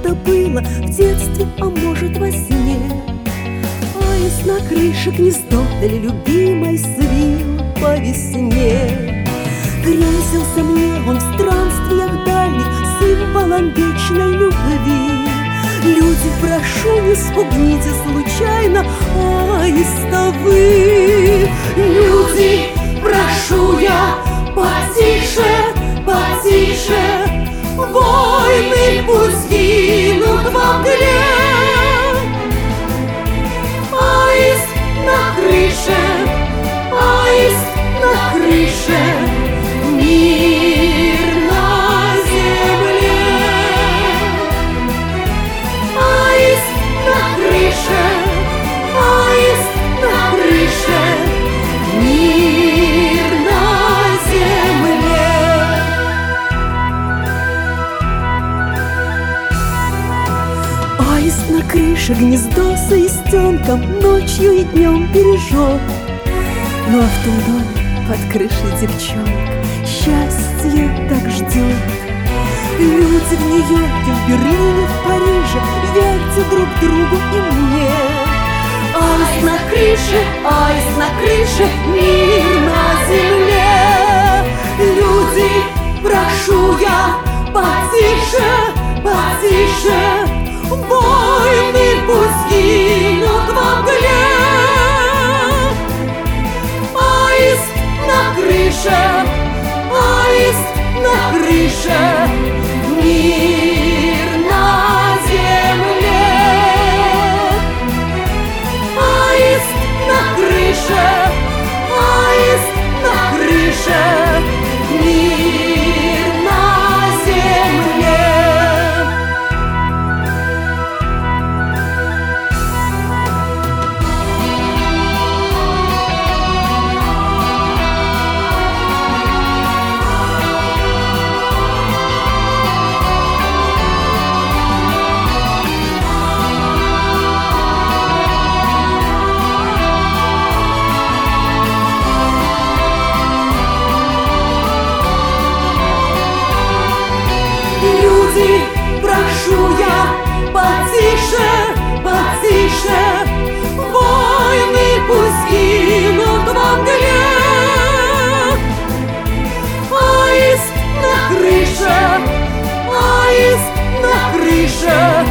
это было в детстве, а может во сне. Аист на крыше гнездо для любимой свил по весне. Грезился мне он в странствиях дальних символом вечной любви. Люди, прошу, не спугните случайно аиста вы. Люди, прошу я, потише, потише, войны пусть гинут во мгле. Аист на крыше, аист на крыше, мир на земле. Аист на крыше, аист на крыше, мир на земле. Аист на крыше гнездо с аистенком ночью и днем бережет. Ну а в том доме под крышей девчонок счастье так ждет. Люди в Нью-Йорке, в Берлине, в Париже верьте друг другу и мне. Аист на крыше, мир на земле. Люди, прошу я, потише, потише, войны пусть гинут во мгле. Аист на крыше, аист на крыше, мир на земле. Аист на крыше, аист на крыше, мир на земле. Люди, прошу я, потише, потише, войны пусть гинут во мгле. Аист на крыше, аист на крыше,